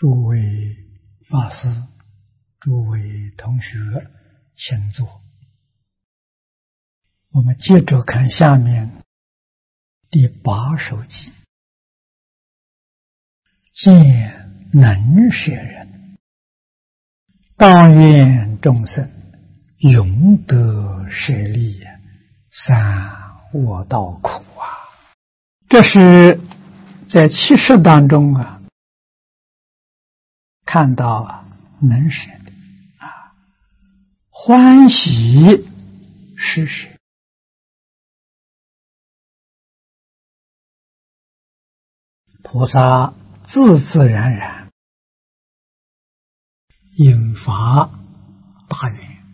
诸位法师、诸位同学，请坐。我们接着看下面第8首偈。见能舍人，当愿众生永得舍利，三恶道苦啊！这是在七事当中看到能舍的欢喜施舍，菩萨自自然然引发大愿，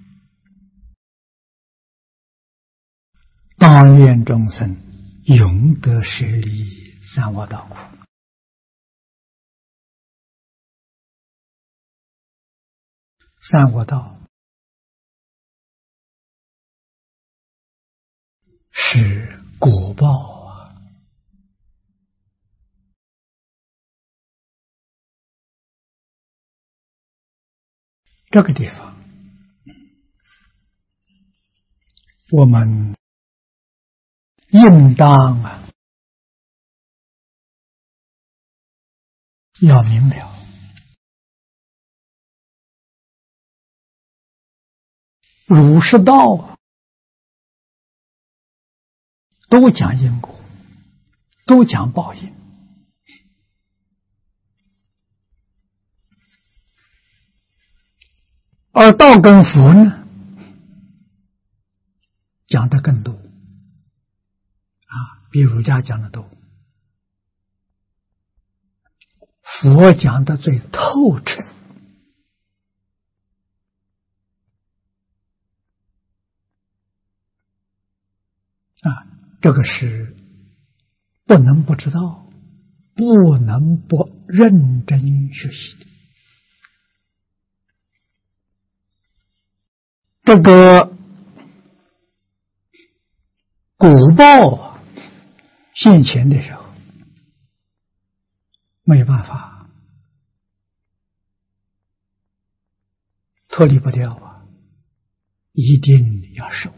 当愿众生永得舍利，三恶道苦。三恶道是果报这个地方我们应当要明了。儒释道都讲因果，都讲报应，而道跟佛呢讲的更多比儒家讲的多，佛讲的最透彻。这个是不能不知道，不能不认真学习的。这个果报现前的时候没有办法脱离不掉一定要受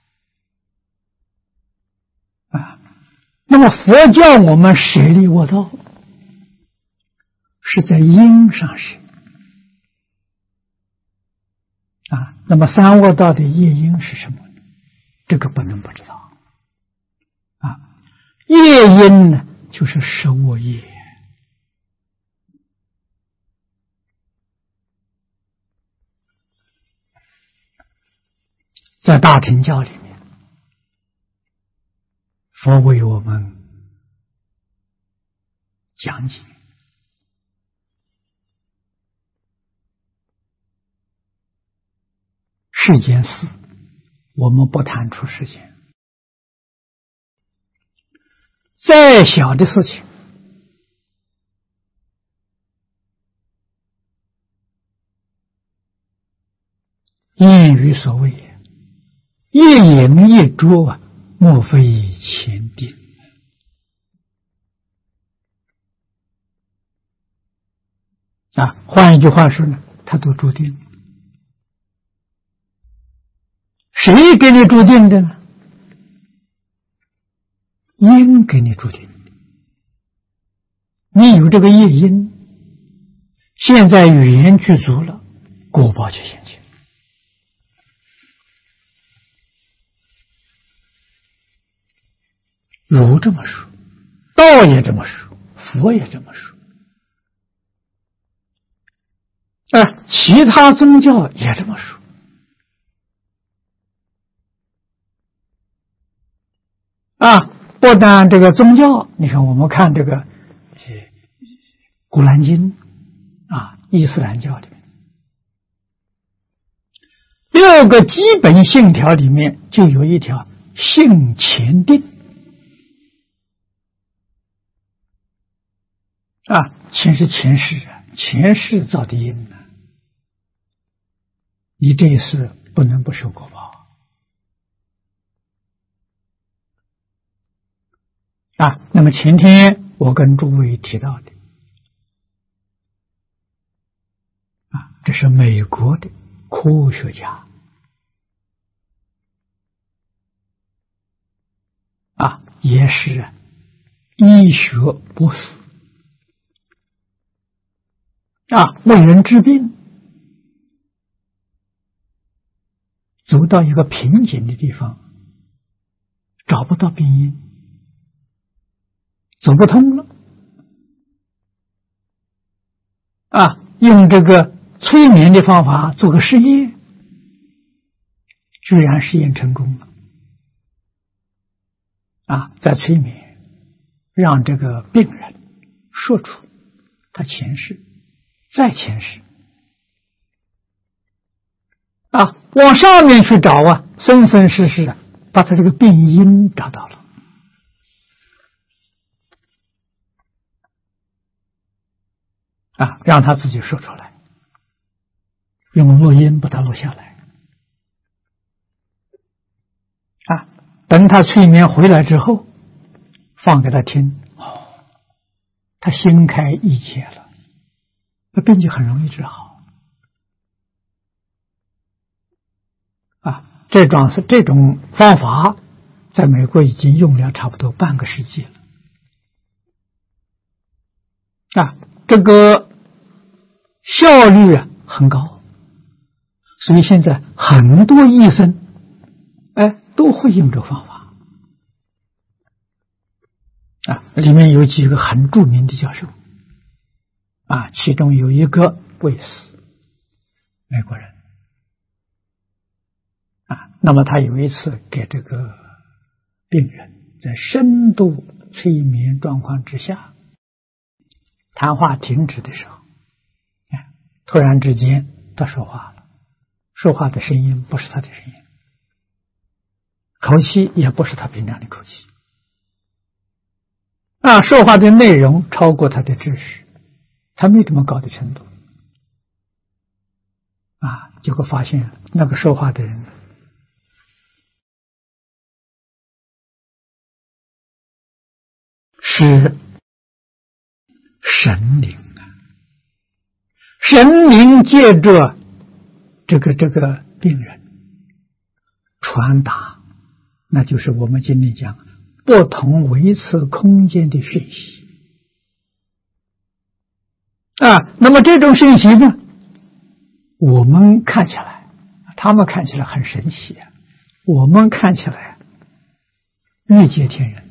那么佛教我们舍利恶道是在因上舍那么三恶道的业因是什么呢？这个不能不知道业因呢就是十恶业。在大乘教里面，佛为我们讲解世间事，我们不谈出世间，再小的事情谚语所谓一饮一啄莫非前定换一句话说呢，它都注定。谁给你注定的呢？因给你注定的。你有这个业因，现在缘具足了，果报就现前。儒这么说，道也这么说，佛也这么说其他宗教也这么说不但这个宗教，你看我们看这个古兰经伊斯兰教里面6个基本信条里面就有一条信前定前是前世前世造的因你这一世不能不受果报那么前天我跟诸位提到的是美国的科学家也是医学博士为人治病，走到一个瓶颈的地方，找不到病因，走不通了用这个催眠的方法做个试验，居然试验成功了在催眠让这个病人说出他前世再前世往上面去找生生世世把他这个病因找到了让他自己说出来，用录音把它录下来等他催眠回来之后放给他听他心开意解了，那病就很容易治好这种方法在美国已经用了差不多半个世纪了这个效率很高，所以现在很多医生都会用这个方法里面有几个很著名的教授其中有一个卫斯，美国人那么他有一次给这个病人在深度催眠状况之下，谈话停止的时候突然之间他说话了，说话的声音不是他的声音，口气也不是他平常的口气说话的内容超过他的知识，他没这么高的程度结果发现那个说话的人是神灵神灵借着这个病人传达，那就是我们今天讲不同维次空间的讯息那么这种讯息呢，我们看起来他们看起来很神奇我们看起来欲界天人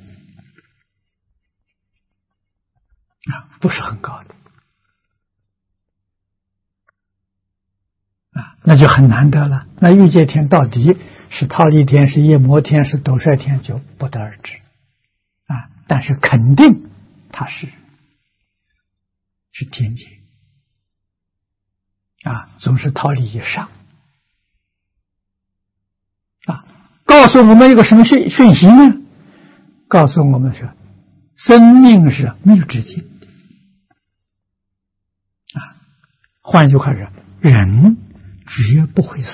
不是很高的那就很难得了。那欲界天到底是忉利天是夜摩天是斗率天就不得而知但是肯定它是天界总是忉利以上告诉我们一个什么讯息呢？告诉我们说生命是没有止境换句话说，人绝不会死，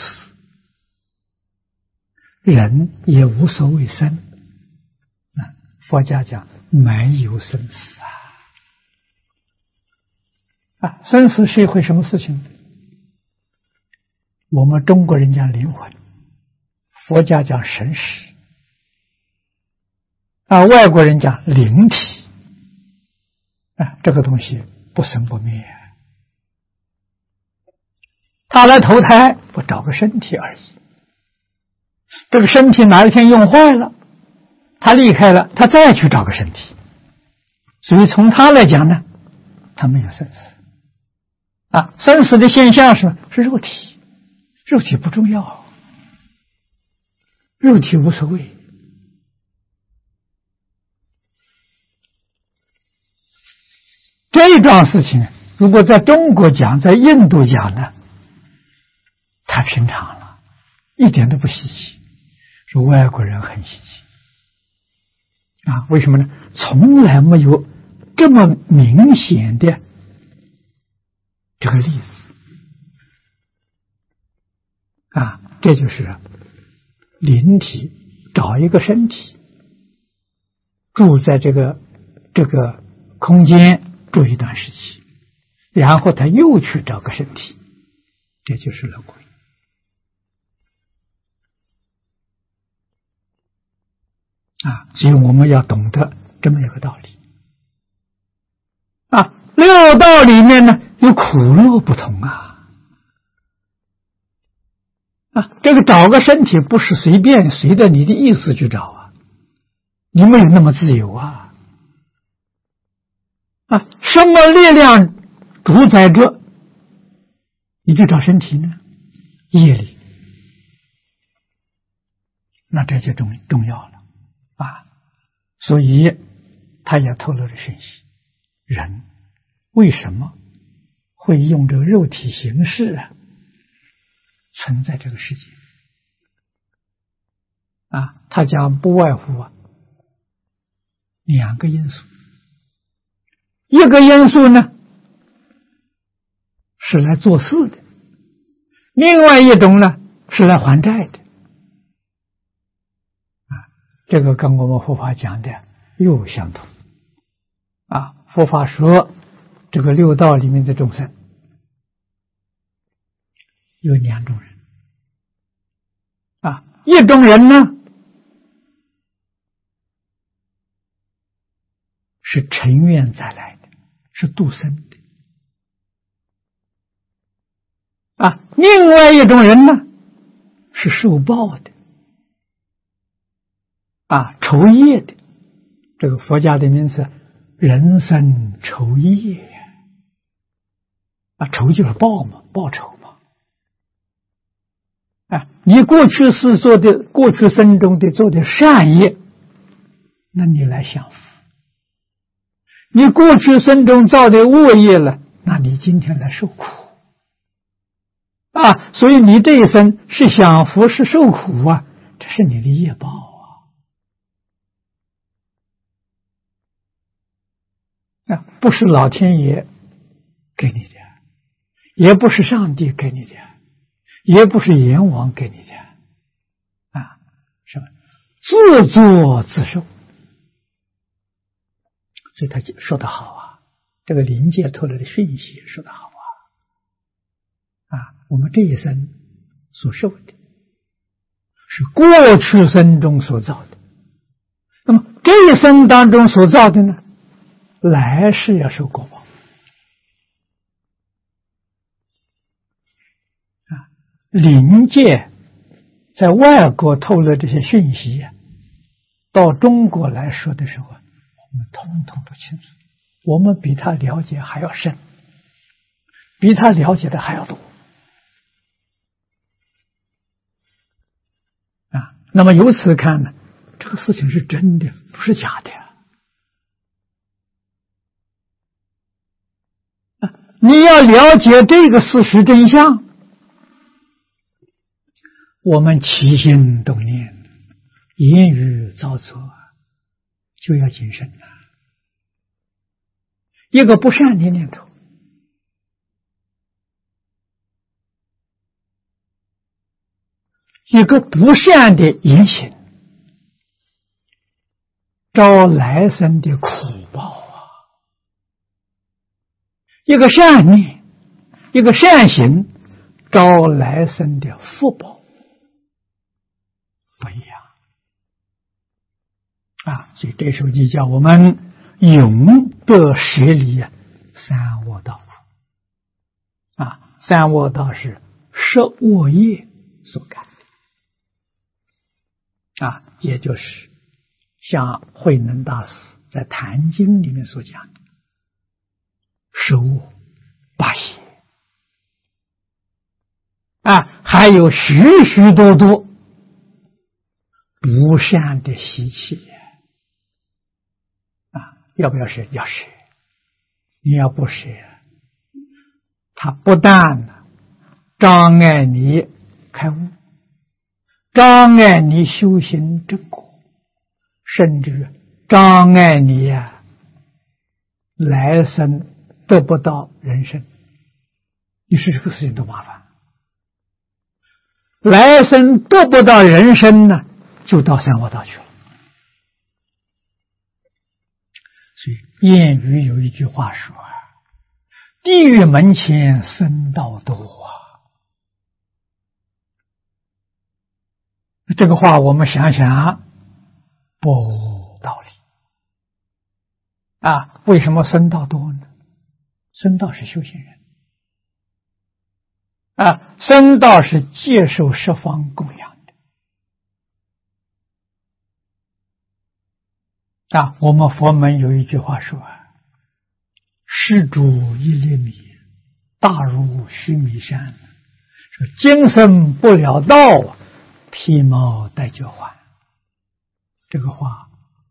人也无所谓生佛家讲没有生死生死是一回什么事情？我们中国人讲灵魂，佛家讲神识外国人讲灵体这个东西不生不灭他来投胎不找个身体而已，这个身体哪一天用坏了他离开了，他再去找个身体，所以从他来讲呢，他没有生死生死的现象是肉体，肉体不重要，肉体无所谓这桩事情如果在中国讲在印度讲呢太平常了，一点都不稀奇，说外国人很稀奇为什么呢？从来没有这么明显的这个例子这就是灵体找一个身体住在这个空间住一段时期，然后他又去找个身体这就是了鬼。所以我们要懂得这么一个道理。六道里面呢，有苦乐不同这个找个身体不是随便随着你的意思去找你没有那么自由什么力量主宰着你去找身体呢？业力。那这就重要了所以他也透露了讯息，人为什么会用这个肉体形式存在这个世界他讲不外乎两个因素，一个因素呢是来做事的，另外一种呢是来还债的这个跟我们佛法讲的又相同佛法说这个六道里面的众生有两种人一种人呢是成愿再来的，是度生的另外一种人呢是受报的酬业的。这个佛家的名词人生酬业酬就是报嘛，报酬嘛你过去是做的，过去生中的做的善业，那你来享福；你过去生中造的恶业了，那你今天来受苦所以你这一生是享福是受苦这是你的业报不是老天爷给你的，也不是上帝给你的，也不是阎王给你的是吧？自作自受。所以他说得好这个灵界透露的讯息说得好我们这一生所受的是过去生中所造的，那么这一生当中所造的呢，来世要受果报灵界在外国透露这些讯息到中国来说的时候我们通通都清楚，我们比他了解还要深，比他了解的还要多那么由此看呢，这个事情是真的，不是假的你要了解这个事实真相，我们起心动念言语造作就要谨慎一个不善的念头，一个不善的言行，招来生的苦报一个善念，一个善行，招来生的福报不一样所以这首就叫我们永得舍离三恶道三恶道是十恶业所感也就是像慧能大师在《坛经》里面所讲的十恶八邪还有许许多多不善的习气要不要舍？要舍。你要不舍，它不但障碍你开悟，障碍你修行正果，甚至障碍你来生得不到人生。你说这个事情多麻烦，来生得不到人生呢，就到三恶道去了。所以谚语有一句话说地狱门前僧道多这个话我们想想不道理啊！为什么僧道多呢？僧道是修行人啊，僧道是接受十方供养的啊。我们佛门有一句话说啊：“施主一粒米，大如须弥山。”说今生不了道，披毛戴角还。这个话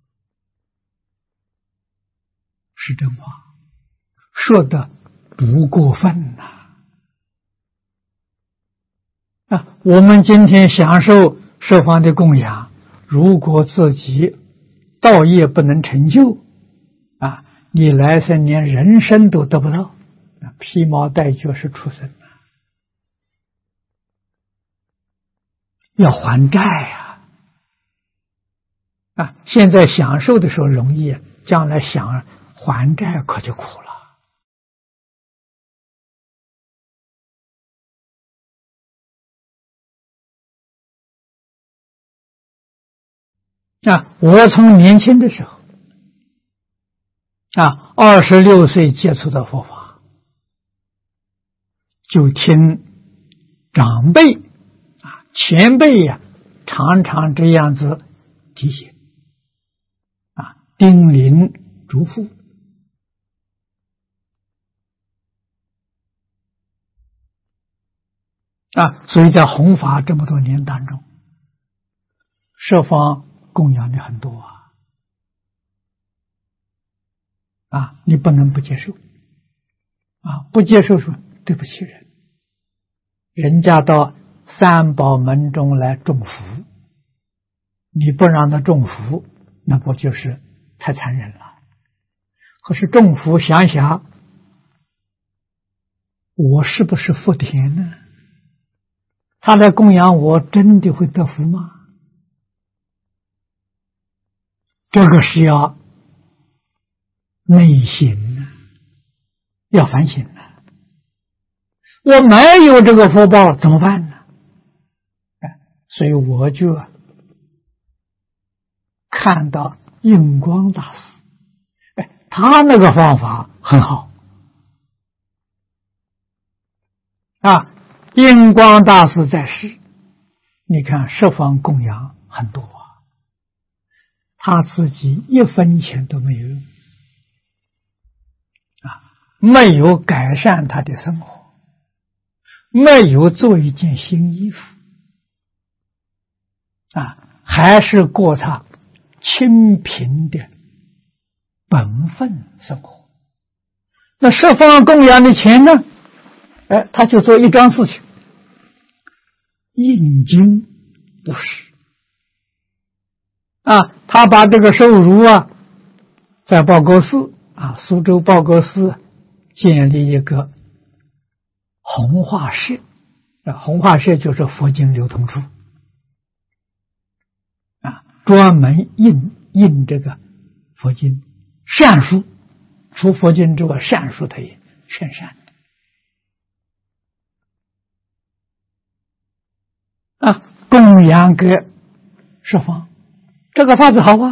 是真话，说的不过分呐！我们今天享受十方的供养，如果自己道业不能成就啊，你来生连人生都得不到，披毛戴角是畜生。要还债啊！现在享受的时候容易，将来想还债可就苦了。我从年轻的时候26岁接触到佛法，就听长辈前辈常常这样子提醒叮咛嘱咐所以在弘法这么多年当中，十方供养的很多你不能不接受不接受说对不起人，人家到三宝门中来种福，你不让他种福，那不就是太残忍了？可是种福想想，我是不是福田呢？他来供养我，真的会得福吗？这个是要内省要反省我没有这个福报怎么办呢？所以我就看到印光大师，他那个方法很好印光大师在世，你看十方供养很多他自己一分钱都没有没有改善他的生活，没有做一件新衣服还是过他清贫的本分生活。那十方供养的钱呢？他就做一桩事情，印经布施他把这个收入在报国寺苏州报国寺建立一个弘化社弘化社就是佛经流通处专门印这个佛经善书，除佛经之外善书他也全善供养给十方，这个法子好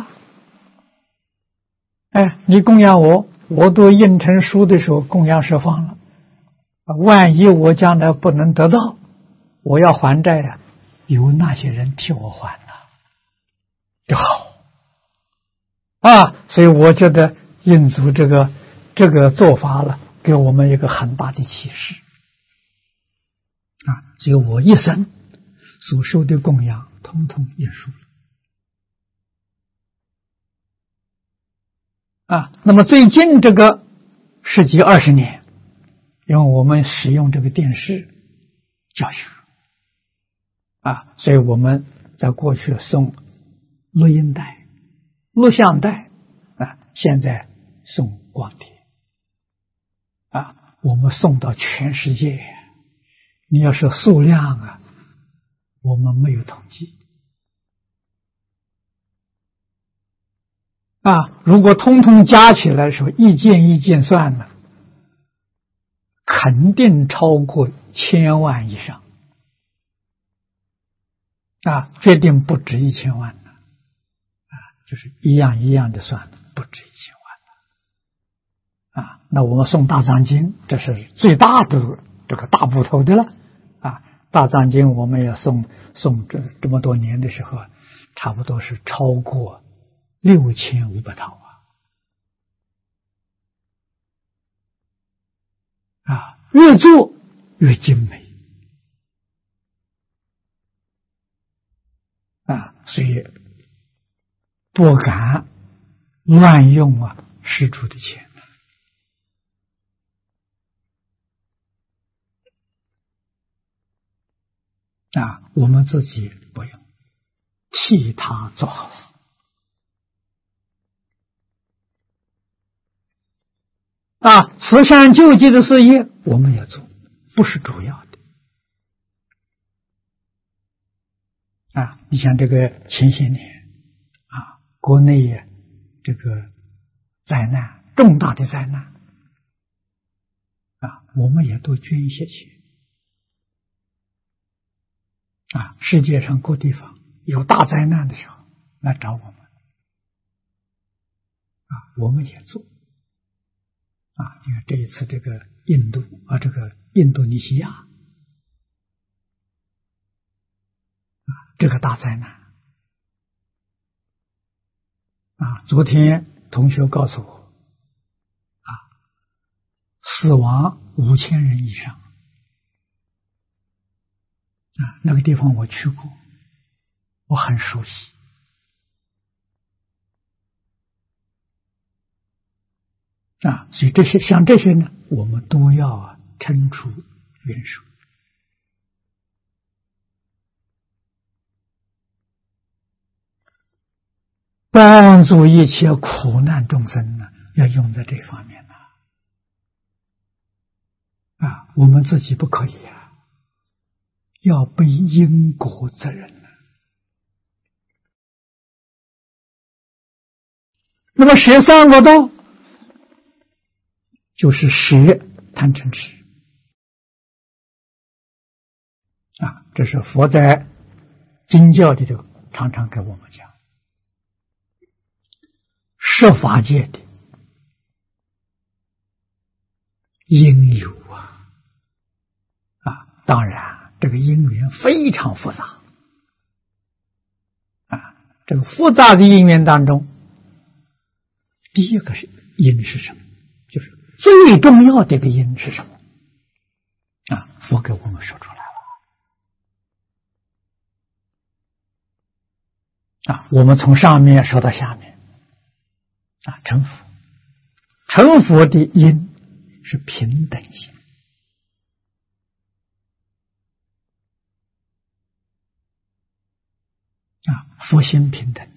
你供养我，我都印成书的时候供养十方了，万一我将来不能得到，我要还债有那些人替我还就好所以我觉得印祖这个做法了，给我们一个很大的启示所以我一生所受的供养统统印书了那么最近这个10几20年，因为我们使用这个电视教学所以我们在过去送录音带、录像带现在送光碟我们送到全世界，你要是数量我们没有统计如果通通加起来说一件一件算呢，肯定超过1000万以上决定不止1000万了，就是一样一样的算，不止1000万了。那我们诵大藏经，这是最大的这个大部头的了。大藏经我们也诵这么多年的时候，差不多是超过6500套越做越精美所以不敢乱用施主的钱我们自己不用，替他做好事慈善救济的事业我们也做，不是主要的你像这个前些年国内这个灾难，重大的灾难我们也都捐一些钱世界上各地方有大灾难的时候来找我们我们也做你看这一次这个印度这个印度尼西亚这个大灾难昨天同学告诉我死亡5000人以上那个地方我去过，我很熟悉所以像这些呢，我们都要伸出援手帮助一切苦难众生呢，要用在这方面我们自己不可以要背因果责任那么舍三恶道就是舍贪嗔痴这是佛在经教里头常常给我们讲设法界的因由当然这个因缘非常复杂这个复杂的因缘当中，第一个是因是什么，就是最重要的一个因是什么佛给我们说出来了我们从上面说到下面成佛，成佛的因是平等心佛心平等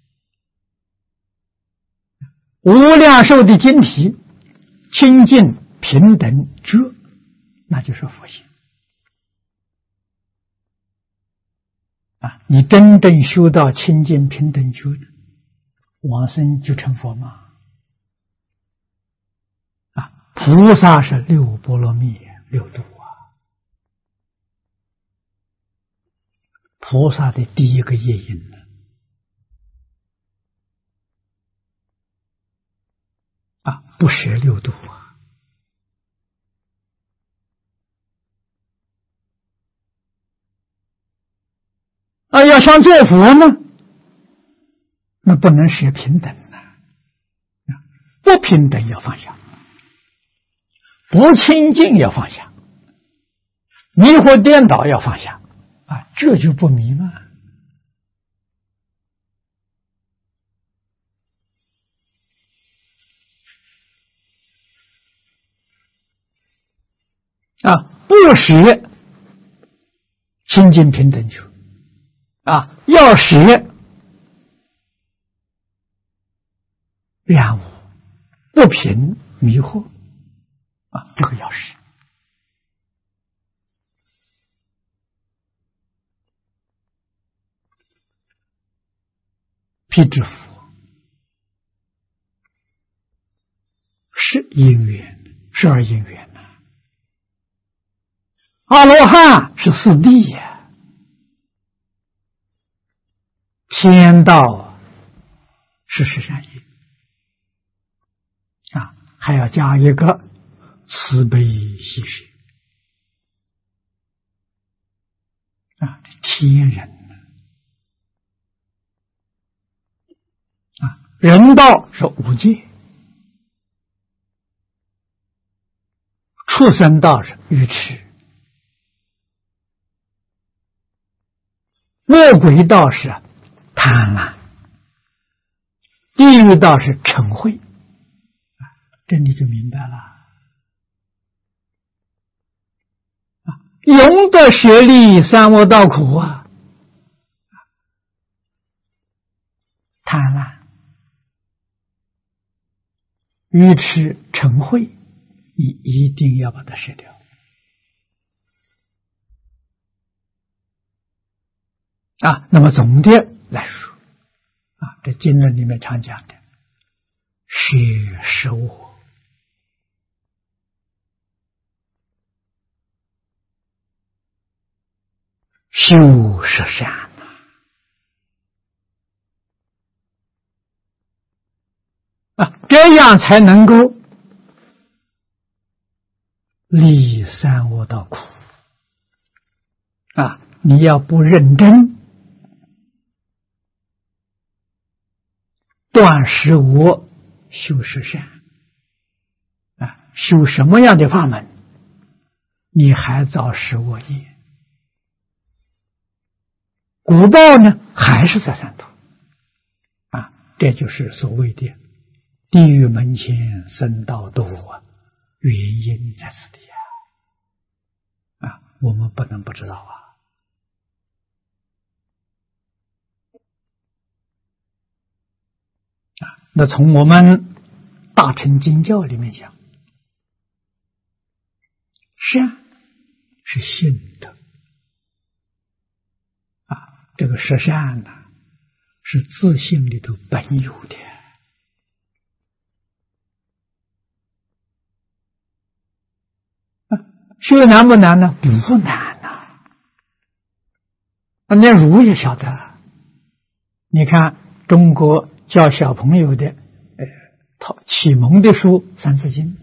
无量寿的经题清净平等觉，那就是佛心你真正修到清净平等觉的往生就成佛吗？菩萨是六波罗蜜六度菩萨的第一个业因不舍六度要想做佛呢，那不能舍平等不平等要放下，不清净要放下，迷惑颠倒要放下这就不迷了不舍清净平等觉要舍染污不平迷惑这个要舍辟支佛是因缘12因缘阿罗汉是4谛天道是十善业啊，还要加一个慈悲喜舍啊，天人啊，人道是五戒，畜生道是愚痴，恶鬼道是贪婪，地狱道是嗔恚，这你就明白了。永得舍利，三恶道苦啊！贪婪、愚痴、嗔恚，你一定要把它舍掉啊！那么总的来说啊，这经论里面常讲的舍十恶，修十善啊，这样才能够离三恶道苦啊！你要不认真断十恶，修十善啊，修什么样的法门，你还造十恶业，果报呢还是在三途啊！这就是所谓的地狱门前僧道多啊，原因在此地啊！我们不能不知道啊！那从我们大乘经教里面讲，善是性德啊，这个十善呢是自性里头本有的啊。修难不难呢？不难呐，那儒也晓得。你看中国教小朋友的启蒙的书《三字经》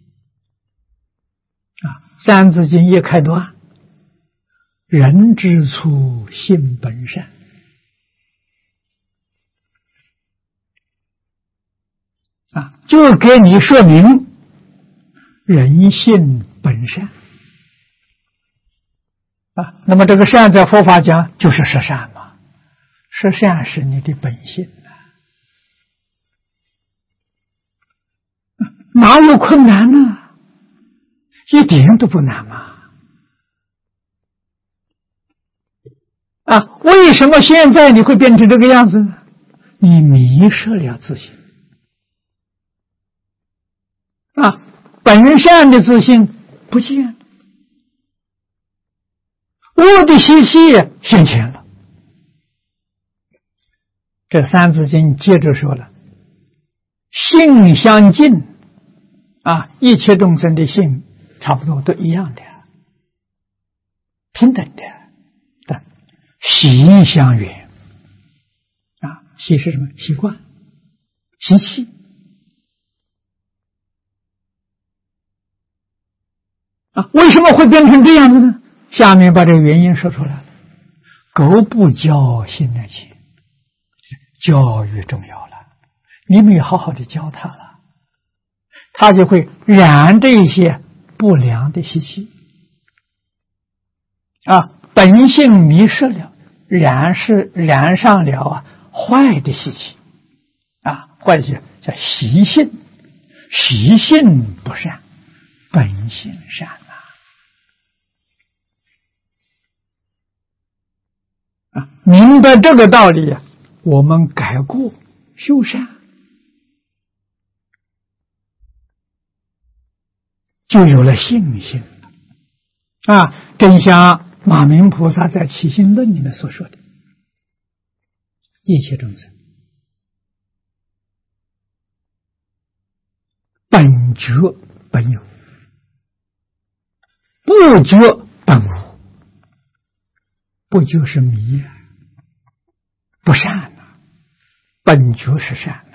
啊，《三字经》一开端，人之初，性本善啊，就给你说明人性本善啊。那么这个善在佛法讲就是十善嘛，十善是你的本性。哪有困难呢？一点都不难嘛！啊，为什么现在你会变成这个样子呢？你迷失了自信啊，本善的自信不见了，恶的习气现前了。这《三字经》接着说了：“性相近。”啊，一切众生的性差不多都一样的，平等的，但习相远啊，习是什么？习惯、习气啊。为什么会变成这样子呢？下面把这个原因说出来了。狗不教，性难起，教育重要了，你没有好好的教它了，他就会染这些不良的习气啊，本性迷失了，染上了坏的习气啊，坏的习气叫习性，习性不善，本性善啊！明白这个道理，我们改过修善，就有了信心啊！正像马明菩萨在《起信论》里面所说的，一切众生本觉本有，不觉本无。不觉是迷，不善本觉是善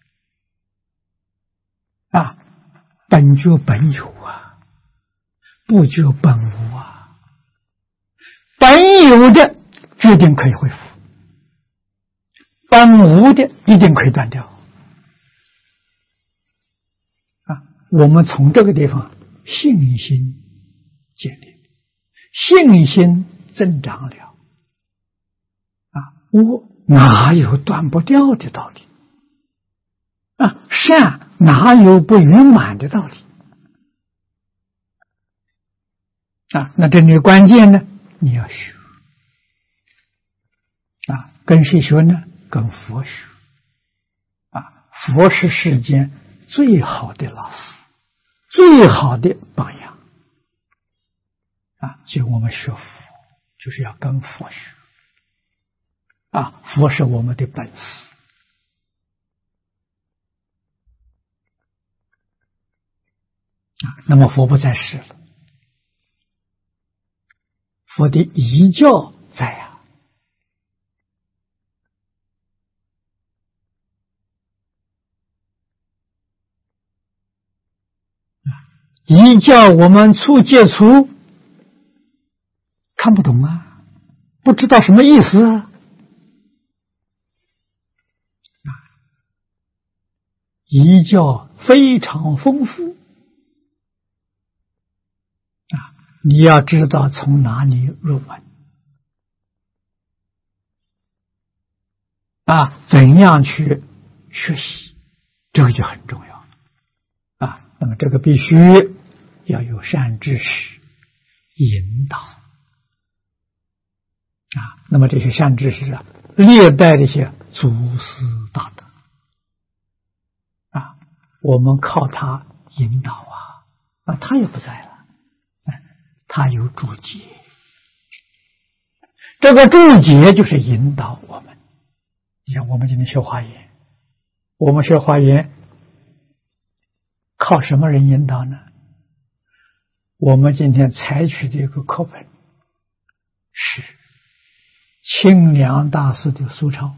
啊，本觉本有啊，不觉本无啊，本有的决定可以恢复，本无的一定可以断掉啊。我们从这个地方信心建立，信心增长了啊，我哪有断不掉的道理啊？善哪有不圆满的道理啊？那这里关键呢，你要学啊，跟谁学呢？跟佛学啊！佛是世间最好的老师，最好的榜样啊！所以我们学佛就是要跟佛学啊，佛是我们的本事啊。那么佛不在世了，佛的遗教在啊。遗教我们初接触看不懂啊，不知道什么意思啊。遗教非常丰富啊，你要知道从哪里入门啊，怎样去学习，这个就很重要啊。那么这个必须要有善知识引导啊。那么这些善知识啊，历代的一些祖师大德啊，我们靠他引导啊，他也不在了，他有注解，这个注解就是引导我们。你像我们今天学华严，我们学华严靠什么人引导呢？我们今天采取的一个课本是清凉大师的苏钞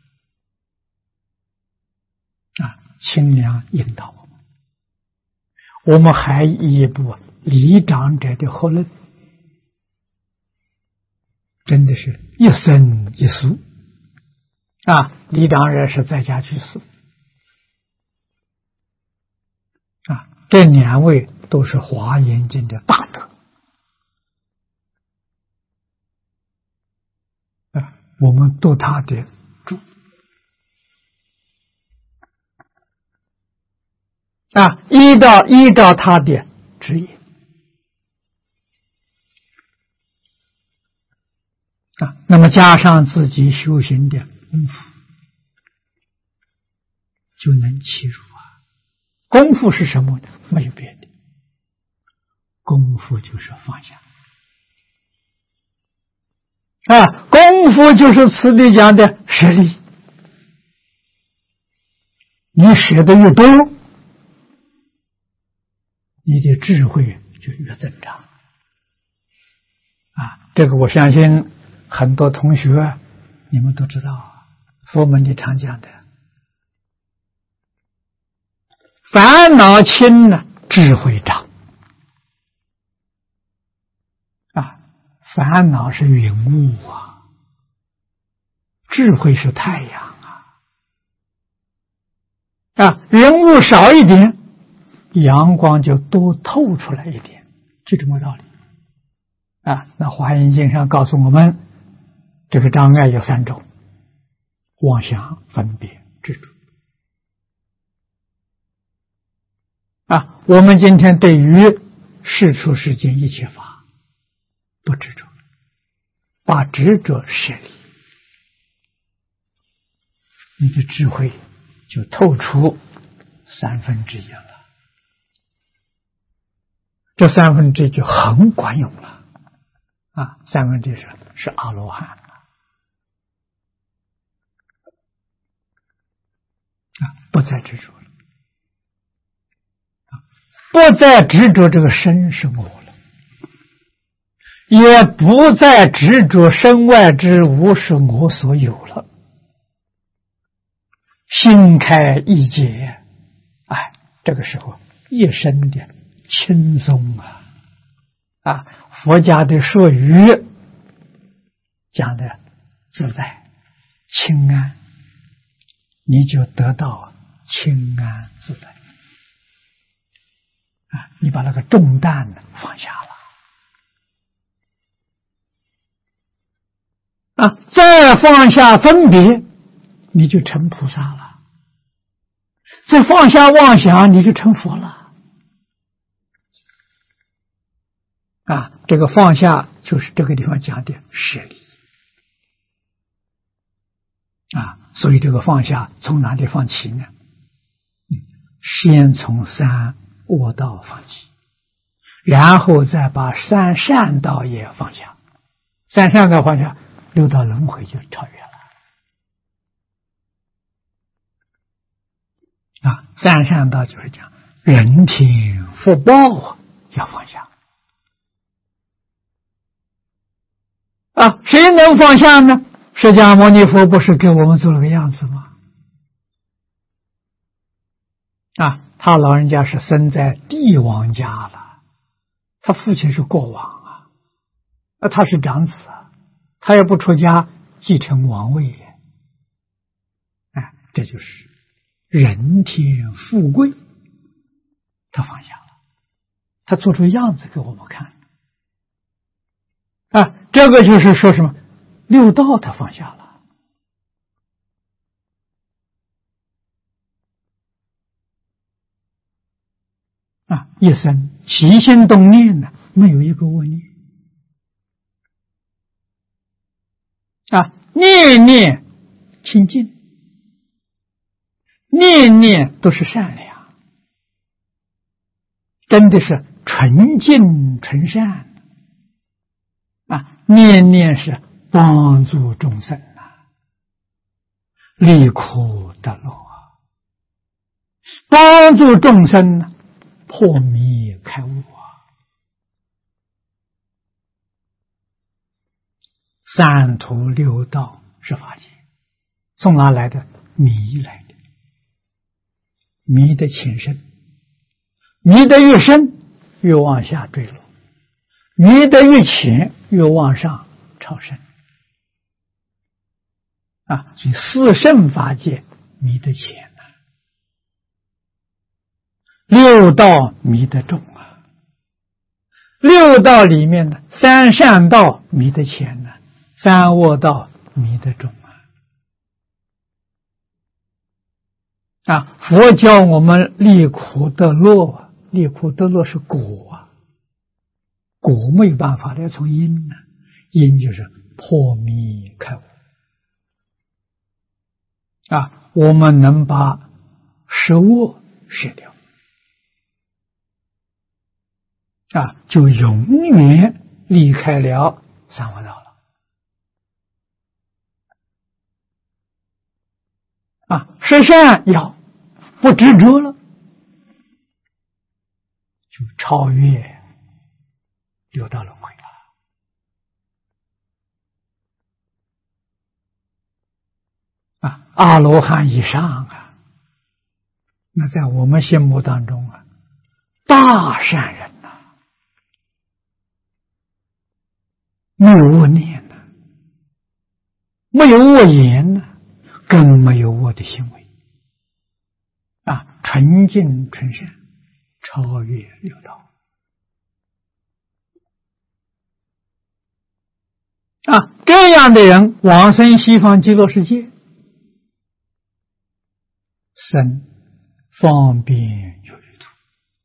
啊，清凉引导我们。我们还一部李长者的合论，真的是一生一书啊。李长者是在家居士啊，这两位都是华严经的大德啊，我们读他的注啊，依照他的指引啊，那么加上自己修行的功夫，就能切入啊。功夫是什么呢？没有别的，功夫就是放下啊，功夫就是此地讲的舍利。你舍得越多，你的智慧就越增长啊。这个我相信很多同学你们都知道，佛门里常讲的烦恼轻呢，智慧长啊。烦恼是云雾啊，智慧是太阳啊。云雾少一点，阳光就多透出来一点，就这么道理啊。那华严经上告诉我们，这个障碍有3种：妄想、分别、执着啊。我们今天对于世出世间一切法不执着，把执着舍离，你的智慧就透出1/3了。这1/3就很管用了啊！1/3是阿罗汉啊，不再执着了啊，不再执着这个身是我了，也不再执着身外之物是我所有了心开意解，哎，这个时候一身的轻松啊！佛家的术语讲的自在清安，你就得到清安自在啊！你把那个重担放下了啊，再放下分别，你就成菩萨了；再放下妄想，你就成佛了啊！这个放下就是这个地方讲的舍离啊，所以这个放下从哪里放起呢？先从三恶道放起，然后再把三善道也放下。三善道放下，六道轮回就超越了啊！三善道就是讲人天福报要放下啊！谁能放下呢？释迦牟尼佛不是给我们做了个样子吗？啊，他老人家是生在帝王家了，他父亲是国王啊，他是长子啊，他也不出家继承王位，哎，这就是人天富贵，他放下了，他做出样子给我们看啊，这个就是说什么？六道他放下了啊，一生起心动念呢，没有一个恶念啊，念念清净，念念都是善良，真的是纯净纯善啊，念念是帮助众生离苦得乐帮助众生破迷开悟三途六道是法界，从哪来的？迷来的，迷的浅深，迷得越深越往下坠落，迷得越浅越往上超升啊！所以四圣法界迷得浅六道迷得重啊！六道里面的三善道迷得浅三恶道迷得重啊！佛教我们离苦得乐，离苦得乐是果果没有办法的，要从因因就是破迷开悟啊！我们能把食恶舍掉啊，就永远离开了三恶道了啊！十善要不执着了，就超越六道轮回了啊！阿罗汉以上那在我们心目当中大善人没有恶念没有恶言更没有恶的行为啊，纯净纯善，超越六道啊！这样的人往生西方极乐世界，生方便有余土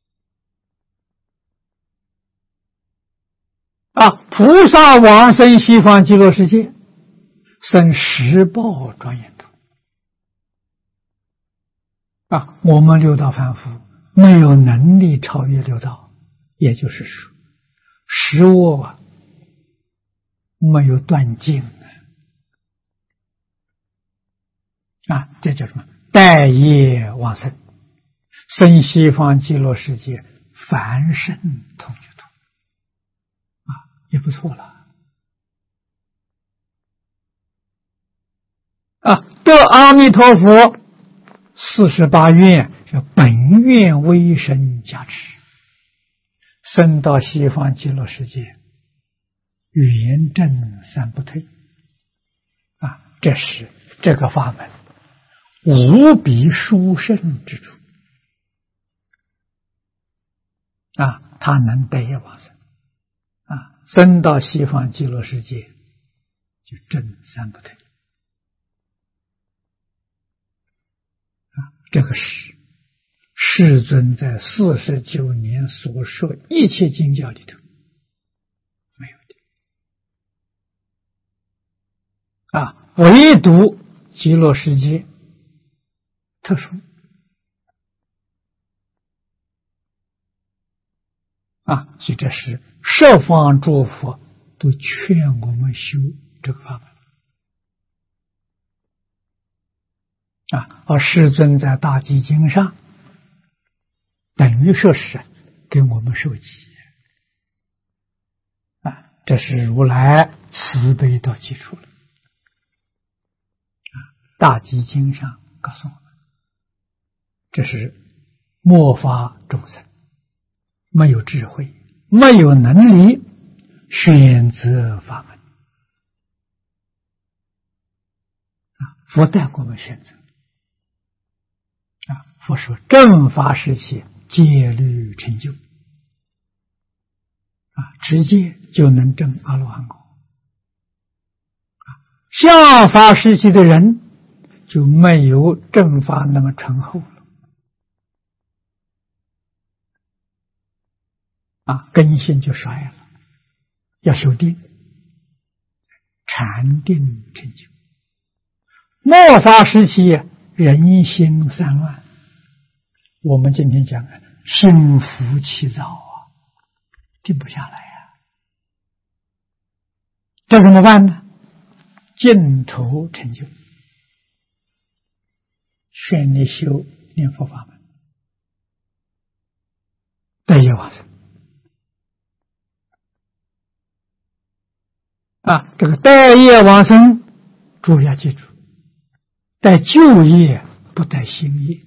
啊！菩萨往生西方极乐世界，生十报庄严土啊！我们六道凡夫没有能力超越六道，也就是说，十恶没有断尽啊！这叫什么？待业往生，生西方极乐世界凡圣同居土啊，也不错了啊！得阿弥陀佛 48愿是本愿威神加持，生到西方极乐世界，圆正三不退啊！这是这个法门无比殊胜之处啊！它能得业往生啊，生到西方极乐世界就正三不退啊！这个是世尊在49年所说一切经教里头没有的啊，唯独极乐世界特殊啊，所以这是十方诸佛都劝我们修这个法门啊，而世尊在大集经上等于说是给我们受记啊，这是如来慈悲的基础了啊。大集经上告诉我们，这是末法众生没有智慧、没有能力选择法门啊，佛带我们选择啊。佛说正法时期戒律成就啊，直接就能证阿罗汉果啊。相法时期的人就没有正法那么醇厚了啊，根性就衰了，要修定，禅定成就。末法时期人心散乱，我们今天讲心浮气躁啊，定不下来啊，这怎么办呢？净土成就，劝你修念佛法门，得业往生啊。这个带业往生，诸位要记住，带旧业不带新业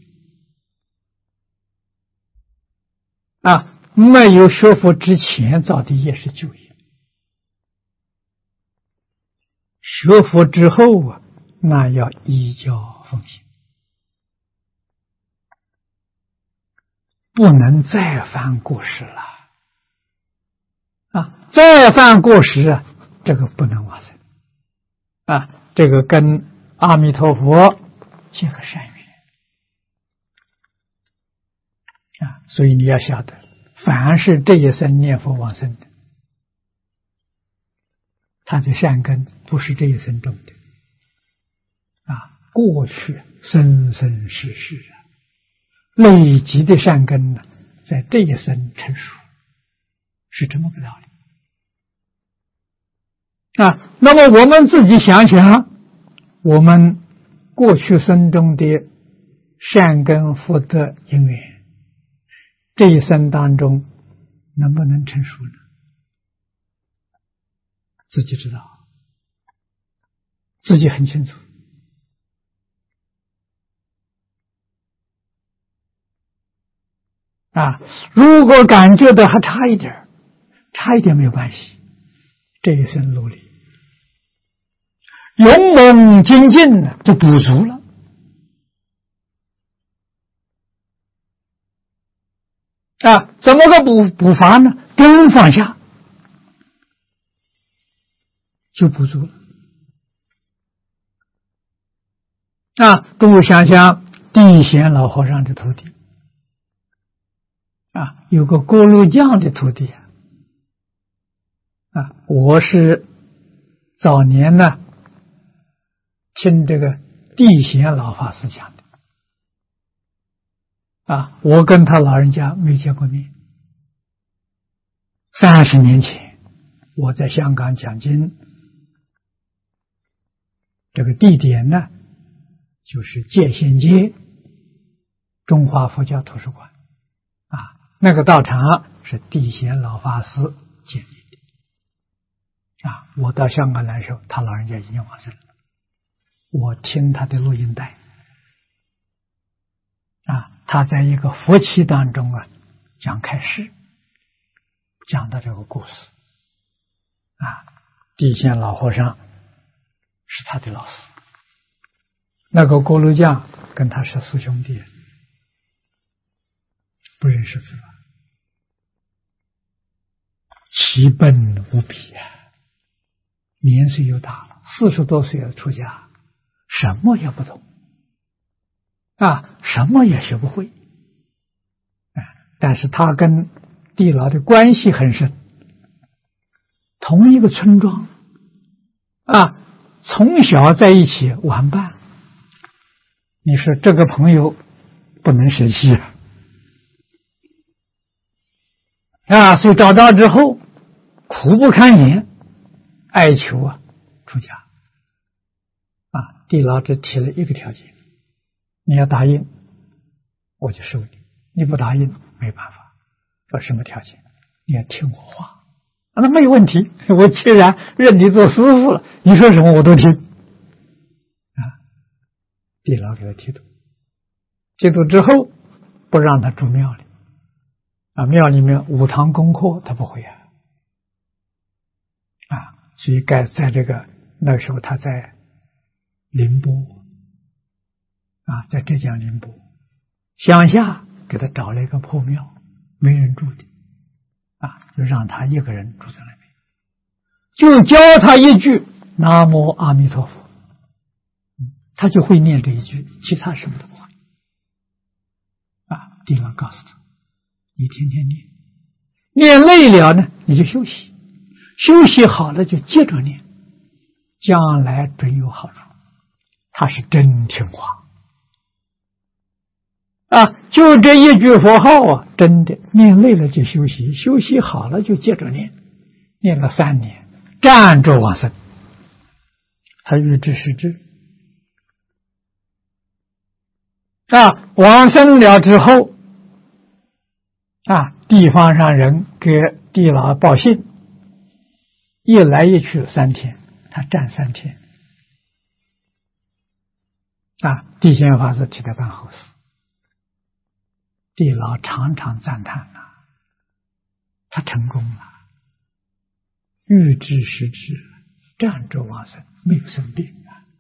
啊。没有学佛之前造的业是旧业，学佛之后啊，那要依教奉行，不能再犯过失了啊！再犯过失啊，这个不能往生啊！这个跟阿弥陀佛结个善缘啊！所以你要晓得，凡是这一生念佛往生的，他的善根不是这一生种的啊，过去生生世世啊累积的善根呢，在这一生成熟，是这么个道理啊。那么我们自己想想，我们过去生中的善根福德因缘，这一生当中能不能成熟呢？自己知道，自己很清楚啊。如果感觉到还差一点没有关系，这一生努力勇猛精进就补足了啊。怎么个补法呢？根放下就补足了啊。诸位想想，地贤老和尚的徒弟啊，有个锅炉匠的徒弟啊，我是早年呢听这个地贤老法师讲的啊，我跟他老人家没见过面。30年前我在香港讲经，这个地点呢就是界限街中华佛教图书馆啊，那个道场是地贤老法师建立的啊。我到香港来的时候，他老人家已经往生了，我听他的录音带他在一个佛期当中讲开示，讲的这个故事地仙老和尚是他的老师，那个锅炉匠跟他是师兄弟，不认识字，奇笨无比年岁又大了，40多岁了出家，什么也不懂什么也学不会但是他跟地老的关系很深，同一个村庄从小在一起玩伴，你说这个朋友不能舍弃所以找到之后苦不堪言，哀求出家地老只提了一个条件，你要答应我就收你，你不答应没办法。说什么条件？你要听我话那没有问题，我既然认你做师父了，你说什么我都听地老给他剃度，剃度之后不让他住庙里庙里面5堂功课他不会所以在这个那个时候他在宁波在浙江宁波乡下给他找了一个破庙，没人住的就让他一个人住在那边，就教他一句南无阿弥陀佛，他就会念这一句，其他什么都不会地老告诉他，你天天念，念累了呢你就休息，休息好了就接着念，将来准有好处。他是真听话就这一句佛号真的念累了就休息，休息好了就接着念，念了3年，站着往生，他预知时至往生了之后地方上人给地老报信，一来一去3天，他站3天地仙法师替他办后事，地老常常赞叹他成功了，预知时至，站着往生，没有生病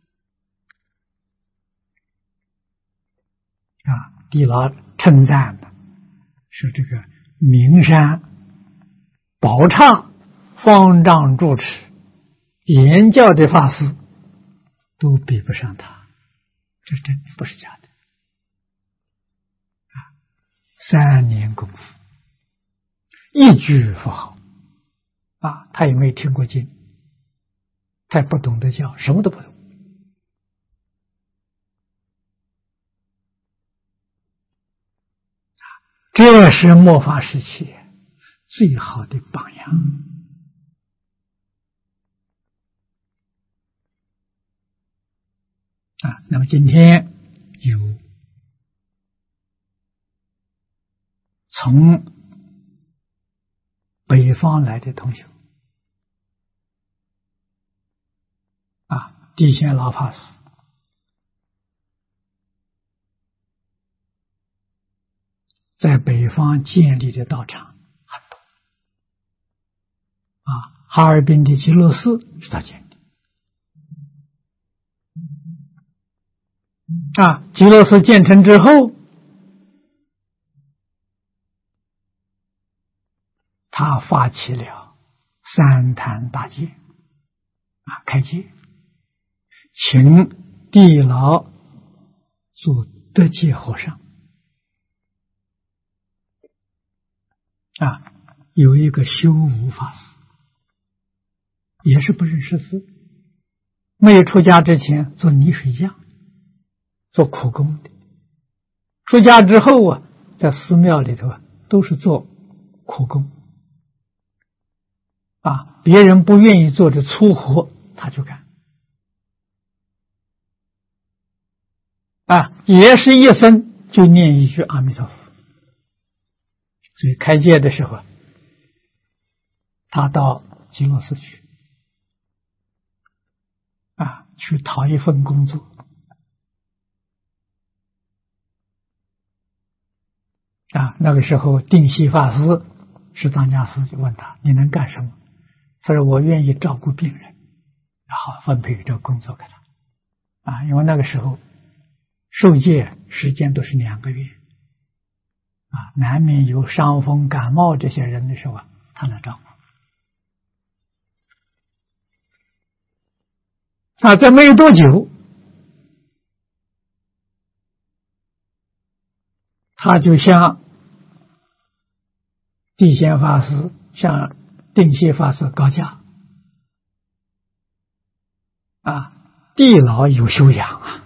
地老称赞是这个名山宝刹方丈住持言教的法师都比不上他，这真的不是假的3年功夫，一句佛号他也没听过经，他也不懂得教，什么都不懂这是末法时期最好的榜样那么今天有从北方来的同学地仙老法师在北方建立的道场很多哈尔滨的极乐寺是他建的极乐寺建成之后，他发起了3坛大戒开戒，请地老做德戒和尚有一个修武法师也是不认识字，没有出家之前做泥水匠，做苦工的，出家之后在寺庙里头都是做苦工别人不愿意做的粗活他就干也是一生就念一句阿弥陀佛。所以开戒的时候他到极乐寺去去讨一份工作那个时候定西法师是当家师，就问他你能干什么？他说我愿意照顾病人，然后分配这个工作给他。因为那个时候受戒时间都是2个月，难免有伤风感冒这些人的时候他来照顾。这没有多久，他就向地仙法师、向定西法师告假。地老有修养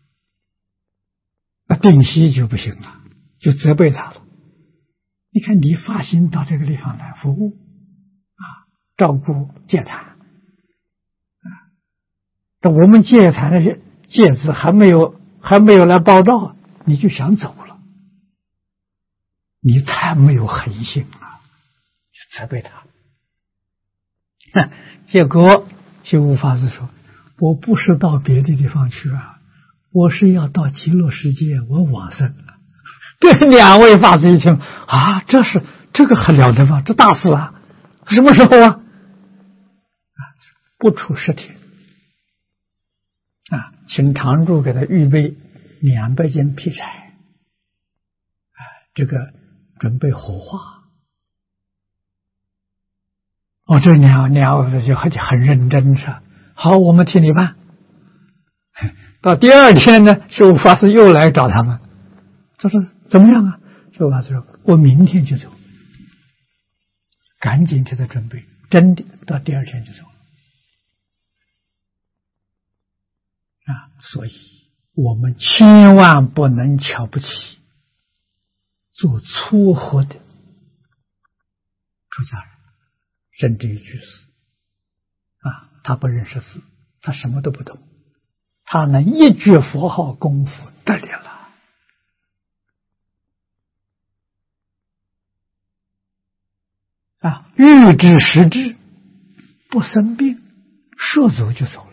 定西就不行了，就责备他了。你看你发心到这个地方来服务照顾戒坛我们戒坛的戒子还没有来报道，你就想走了，你太没有恒心了，就责备他。结果修悟法师说，我不是到别的地方去我是要到极乐世界，我往生。这2位法师一听这个很了得吧，这大事什么时候不出10天请常住给他预备200斤劈柴这个准备火化。这2位就很认真好，我们替你办。到第2天呢，修法师又来找他们，他说怎么样修法师说我明天就走，赶紧替他准备，真的到第2天就走了。所以我们千万不能瞧不起做撮合的出家人，甚至于居士他不认识字，他什么都不懂，他能一句佛号功夫得了欲知时至，不生病，说走就走了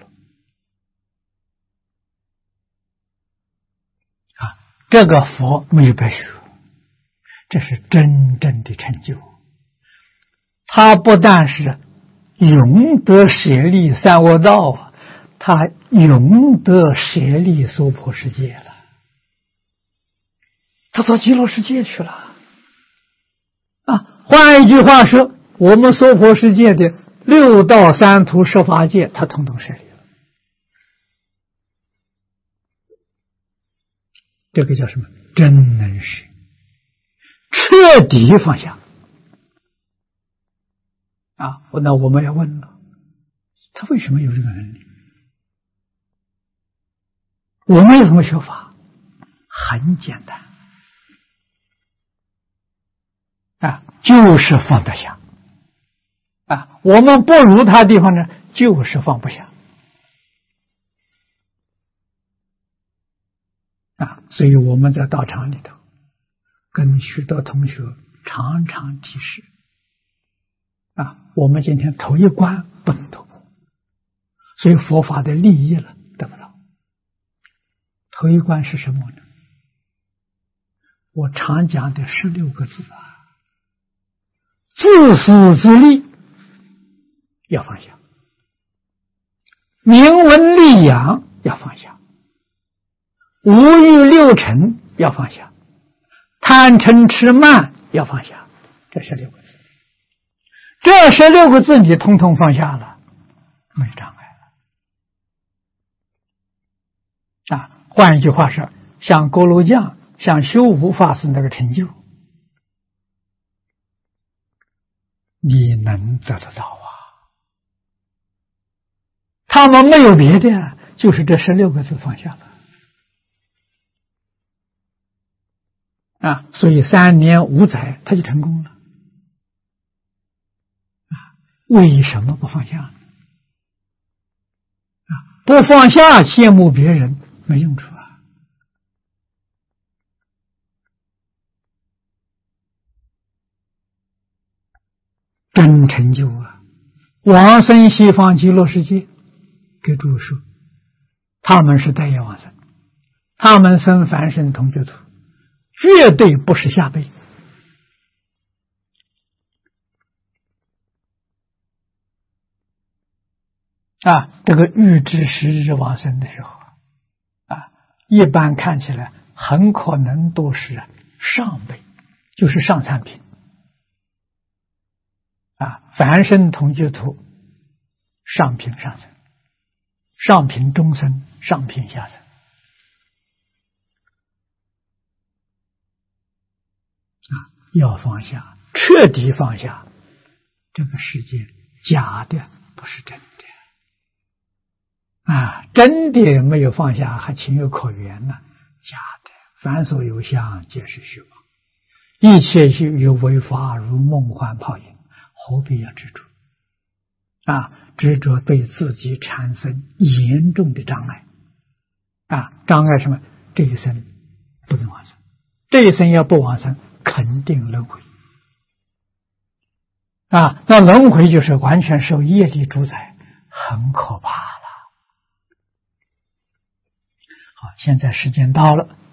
这个佛没有白学，这是真正的成就。他不但是永得舍利三恶道他永得舍利娑婆世界了，他到极乐世界去了换一句话说，我们娑婆世界的6道3途10法界他统统舍利了。这个叫什么？真能舍，彻底放下那我们要问了，他为什么有这个能力？我们有什么学法？很简单就是放得下我们不如他地方呢，就是放不下所以我们在道场里头跟许多同学常常提示我们今天头一关不能突破，所以佛法的利益了得不到。头一关是什么呢？我常讲的16个字自私自利要放下，名闻利养要放下，五欲六尘要放下，贪嗔痴慢要放下，这16个字。这16个字你通通放下了，没障碍了换一句话说，像锅炉匠像修无法师那个成就，你能得得到他们没有别的，就是这16个字放下了所以3年5载他就成功了为什么不放下不放下羡慕别人没用处真成就往生西方极乐世界。给诸位说，他们是待业往生，他们生凡圣同居土，绝对不是下辈这个欲知时日往生的时候一般看起来很可能都是上辈，就是上三品凡圣同居土上品上生，上品中生，上品下生要放下，彻底放下这个世界假的，不是真的真的没有放下，还情有可原呢。假的，凡所有相，皆是虚妄。一切有为法，如梦幻泡影，何必要执着？执着对自己产生严重的障碍。障碍什么？这一生不能往生，这一生要不往生，肯定轮回。那轮回就是完全受业力主宰，很可怕了。好，现在时间到了。